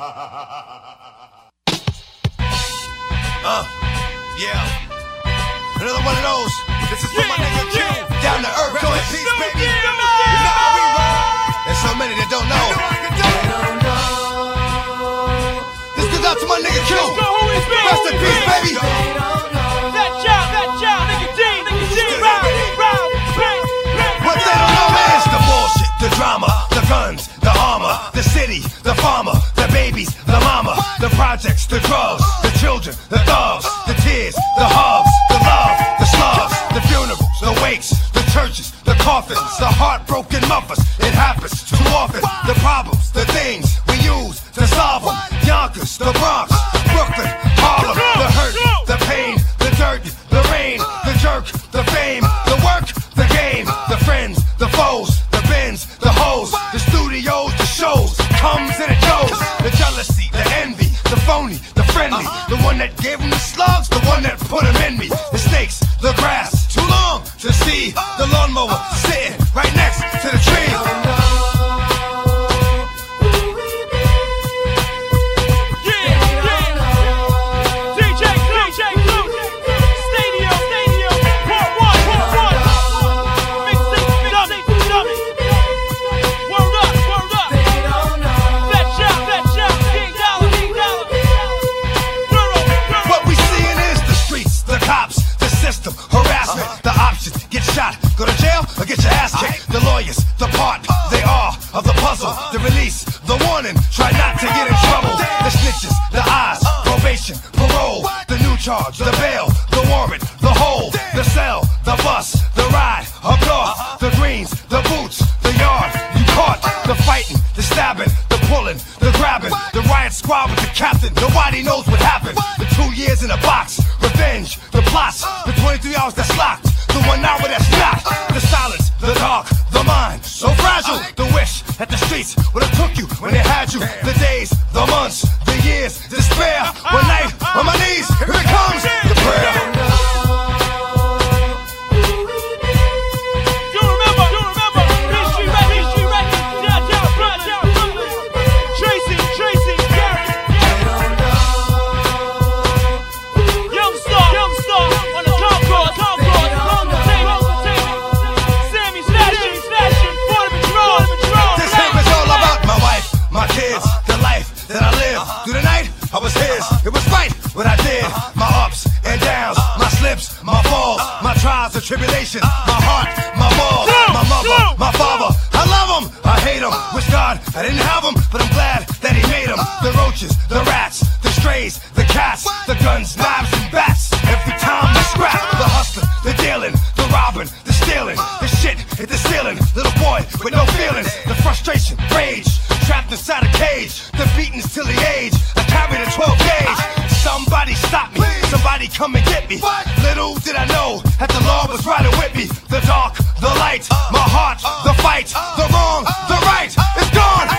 Yeah. Another one of those. This is for my nigga Q. Down to earth, go in peace, baby. You know how we roll. There's so many that don't know. This goes out to my nigga Q. Rest in peace, baby. That child, nigga D, round, What they don't know is the bullshit, the drama, the guns, the armor, the city, the farmer, the babies, the mama, the projects, the drugs, the children, the thugs, the tears, the hugs, the love, the slugs, the funerals, the wakes, the churches, the coffins, the heartbroken mothers. It happens too often. The problems, the things we use to solve them. Yonkers, the Bronx, Brooklyn, Harlem, the hurt, the pain, the dirt, the rain, the jerk, the fame, the work, the game, the friends, the foes, the bins, the hoes, the studios, the shows, comes and it goes. The jealousy, the envy, the phony, the friendly, the one that gave them the slugs, the one that put them in me. The snakes, the grass, too long to see. The lawnmower sitting right next to the tree. Harassment, the options, get shot, go to jail, or get your ass kicked. The lawyers, the part, they are of the puzzle. The release, the warning, try not to get in trouble. The snitches, the eyes, probation, parole. The new charge, the bail, the warrant, the hold. The cell, the bus, the ride, up north. The greens, the boots, the yard, you caught. The fighting, the stabbing, the pulling, the grabbing. The riot squad with the captain, nobody knows what happened. The 2 years in a box, revenge, the plots, the 23 hours that's locked, the 1 hour that's not. The silence, the dark, the mind, so fragile. The wish that the streets would have took you when they had you. The days, the months, the years, despair. One night on my knees, here it comes, the prayer. I was his, it was right what I did. My ups and downs, my slips, my falls, my trials and tribulations, my heart, my balls, my mother, my father. I love him, I hate him. Wish God I didn't have him, but I'm glad that he made him. The roaches, the rats, the strays, the cats, the guns, knives and bats. Every time we scrap, the hustling, the dealing, the robbing, the stealing, the shit hit the ceiling. Little boy with no feelings, the frustration, rage, trapped inside a cage, the beatings till the age. I carried a 12 gauge. Somebody stop me, somebody come and get me. Little did I know that the law was riding with me. The dark, the light, my heart, the fight, the wrong, the right, it's gone.